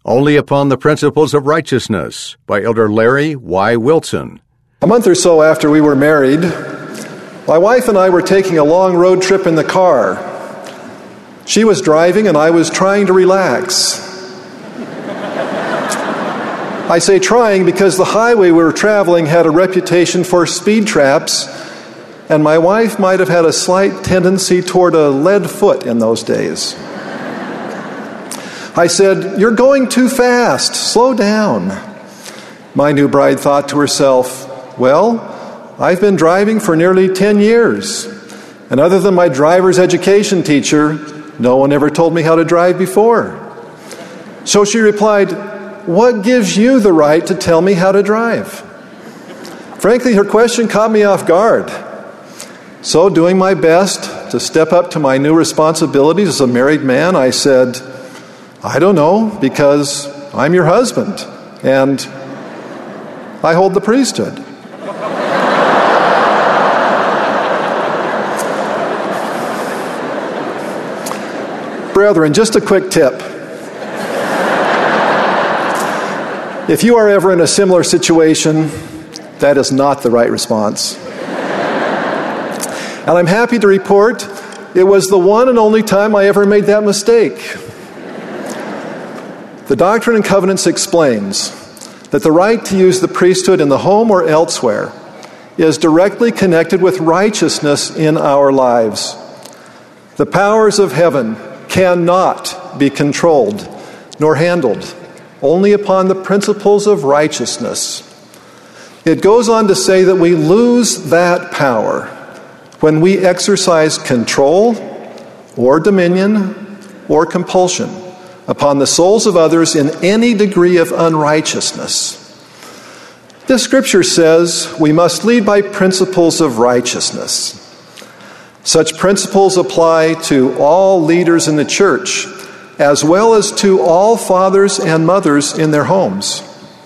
Only Upon the Principles of Righteousness by Elder Larry Y. Wilson. A month or so after we were married, my wife and I were taking a long road trip in the car. She was driving and I was trying to relax. I say trying because the highway we were traveling had a reputation for speed traps, and my wife might have had a slight tendency toward a lead foot in those days. I said, "You're going too fast. Slow down." My new bride thought to herself, "Well, I've been driving for nearly 10 years, and other than my driver's education teacher, no one ever told me how to drive before." So she replied, "What gives you the right to tell me how to drive?" Frankly, her question caught me off guard. So, doing my best to step up to my new responsibilities as a married man, I said, "I don't know, because I'm your husband, and I hold the priesthood." Brethren, just a quick tip. If you are ever in a similar situation, that is not the right response. And I'm happy to report it was the one and only time I ever made that mistake. The Doctrine and Covenants explains that the right to use the priesthood in the home or elsewhere is directly connected with righteousness in our lives. The powers of heaven cannot be controlled nor handled only upon the principles of righteousness. It goes on to say that we lose that power when we exercise control or dominion or compulsion upon the souls of others in any degree of unrighteousness. This scripture says we must lead by principles of righteousness. Such principles apply to all leaders in the church, as well as to all fathers and mothers in their homes.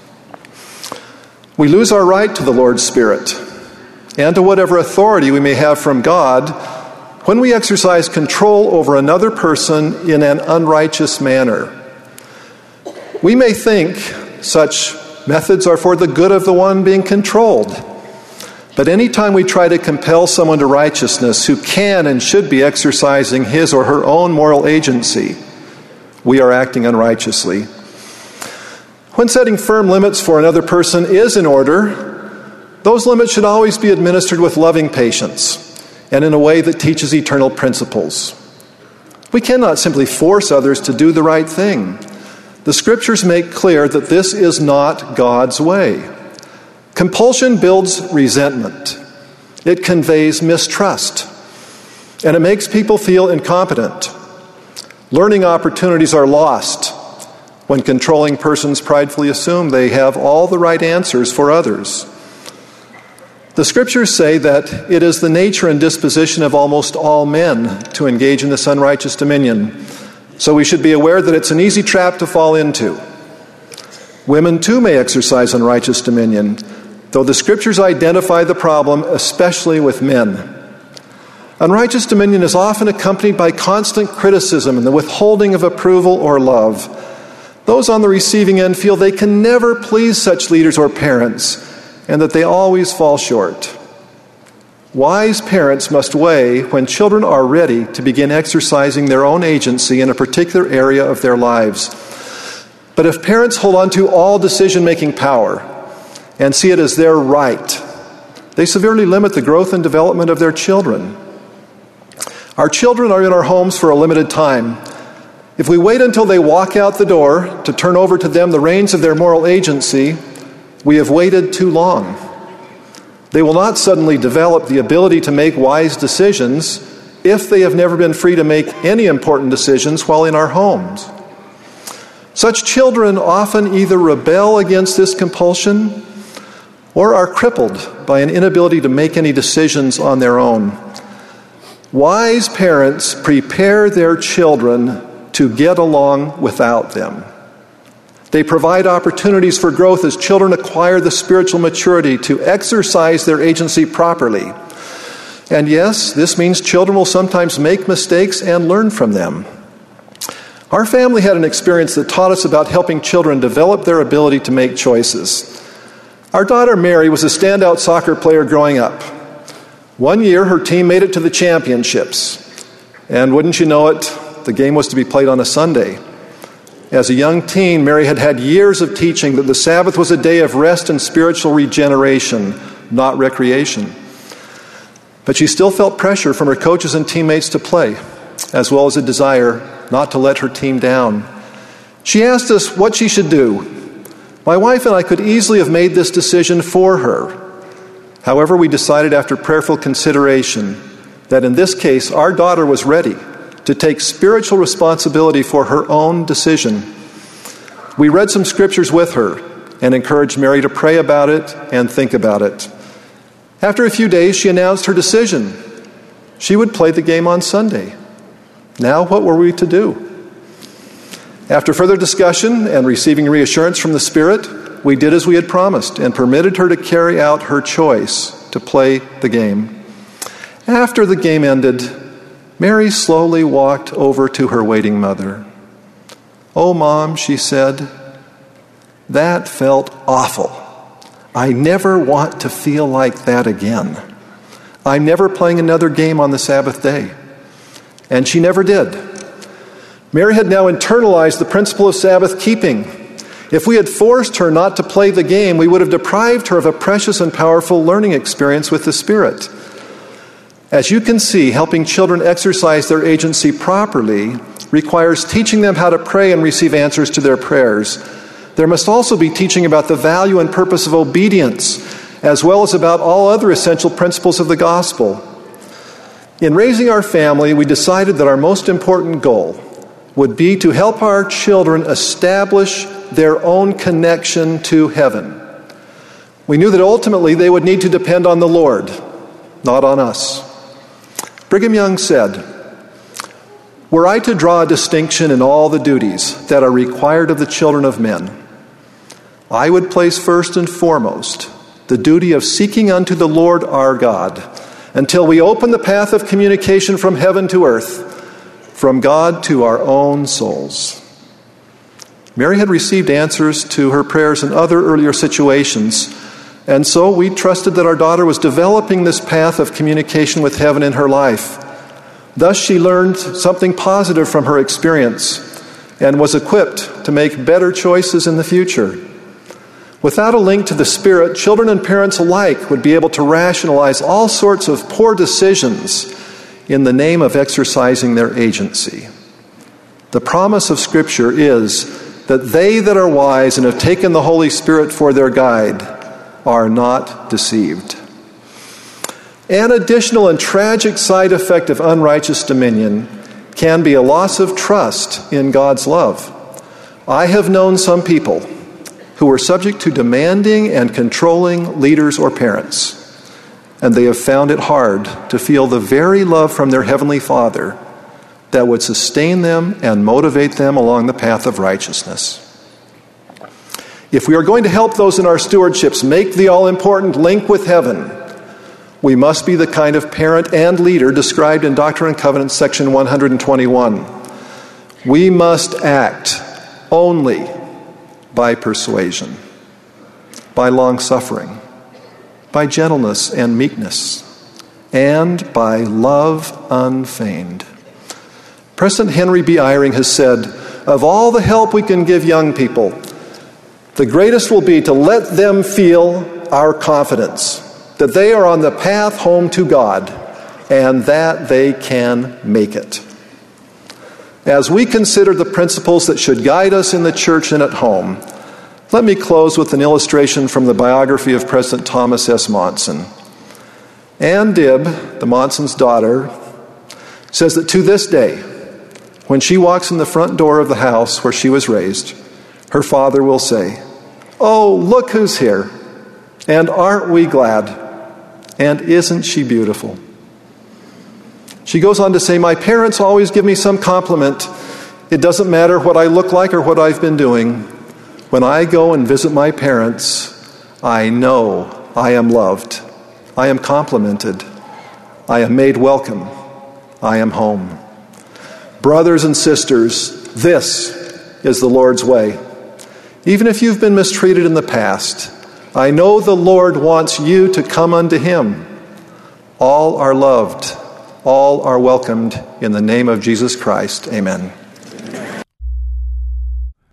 We lose our right to the Lord's Spirit and to whatever authority we may have from God when we exercise control over another person in an unrighteous manner. We may think such methods are for the good of the one being controlled, but anytime we try to compel someone to righteousness who can and should be exercising his or her own moral agency, we are acting unrighteously. When setting firm limits for another person is in order, those limits should always be administered with loving patience and in a way that teaches eternal principles. We cannot simply force others to do the right thing. The Scriptures make clear that this is not God's way. Compulsion builds resentment. It conveys mistrust, and it makes people feel incompetent. Learning opportunities are lost when controlling persons pridefully assume they have all the right answers for others. The Scriptures say that it is the nature and disposition of almost all men to engage in this unrighteous dominion, so we should be aware that it's an easy trap to fall into. Women too may exercise unrighteous dominion, though the Scriptures identify the problem, especially with men. Unrighteous dominion is often accompanied by constant criticism and the withholding of approval or love. Those on the receiving end feel they can never please such leaders or parents, and that they always fall short. Wise parents must weigh when children are ready to begin exercising their own agency in a particular area of their lives. But if parents hold on to all decision-making power and see it as their right, they severely limit the growth and development of their children. Our children are in our homes for a limited time. If we wait until they walk out the door to turn over to them the reins of their moral agency, we have waited too long. They will not suddenly develop the ability to make wise decisions if they have never been free to make any important decisions while in our homes. Such children often either rebel against this compulsion or are crippled by an inability to make any decisions on their own. Wise parents prepare their children to get along without them. They provide opportunities for growth as children acquire the spiritual maturity to exercise their agency properly. And yes, this means children will sometimes make mistakes and learn from them. Our family had an experience that taught us about helping children develop their ability to make choices. Our daughter Mary was a standout soccer player growing up. One year, her team made it to the championships. And wouldn't you know it, the game was to be played on a Sunday. As a young teen, Mary had had years of teaching that the Sabbath was a day of rest and spiritual regeneration, not recreation. But she still felt pressure from her coaches and teammates to play, as well as a desire not to let her team down. She asked us what she should do. My wife and I could easily have made this decision for her. However, we decided after prayerful consideration that in this case, our daughter was ready to take spiritual responsibility for her own decision. We read some scriptures with her and encouraged Mary to pray about it and think about it. After a few days, she announced her decision. She would play the game on Sunday. Now, what were we to do? After further discussion and receiving reassurance from the Spirit, we did as we had promised and permitted her to carry out her choice to play the game. After the game ended, Mary slowly walked over to her waiting mother. "Oh, Mom," she said, "that felt awful. I never want to feel like that again. I'm never playing another game on the Sabbath day." And she never did. Mary had now internalized the principle of Sabbath keeping. If we had forced her not to play the game, we would have deprived her of a precious and powerful learning experience with the Spirit. As you can see, helping children exercise their agency properly requires teaching them how to pray and receive answers to their prayers. There must also be teaching about the value and purpose of obedience, as well as about all other essential principles of the gospel. In raising our family, we decided that our most important goal would be to help our children establish their own connection to heaven. We knew that ultimately they would need to depend on the Lord, not on us. Brigham Young said, "Were I to draw a distinction in all the duties that are required of the children of men, I would place first and foremost the duty of seeking unto the Lord our God until we open the path of communication from heaven to earth, from God to our own souls." Mary had received answers to her prayers in other earlier situations, and so we trusted that our daughter was developing this path of communication with heaven in her life. Thus, she learned something positive from her experience and was equipped to make better choices in the future. Without a link to the Spirit, children and parents alike would be able to rationalize all sorts of poor decisions in the name of exercising their agency. The promise of Scripture is that they that are wise and have taken the Holy Spirit for their guide are not deceived. An additional and tragic side effect of unrighteous dominion can be a loss of trust in God's love. I have known some people who were subject to demanding and controlling leaders or parents, and they have found it hard to feel the very love from their Heavenly Father that would sustain them and motivate them along the path of righteousness. If we are going to help those in our stewardships make the all-important link with heaven, we must be the kind of parent and leader described in Doctrine and Covenants, section 121. We must act only by persuasion, by long-suffering, by gentleness and meekness, and by love unfeigned. President Henry B. Eyring has said, "Of all the help we can give young people, the greatest will be to let them feel our confidence, that they are on the path home to God, and that they can make it." As we consider the principles that should guide us in the church and at home, let me close with an illustration from the biography of President Thomas S. Monson. Ann Dibb, the Monson's daughter, says that to this day, when she walks in the front door of the house where she was raised, her father will say, "Oh, look who's here. And aren't we glad? And isn't she beautiful?" She goes on to say, "My parents always give me some compliment. It doesn't matter what I look like or what I've been doing. When I go and visit my parents, I know I am loved. I am complimented. I am made welcome. I am home." Brothers and sisters, This is the Lord's way. Even if you've been mistreated in the past, I know the Lord wants you to come unto him. All are loved. All are welcomed in the name of Jesus Christ. Amen.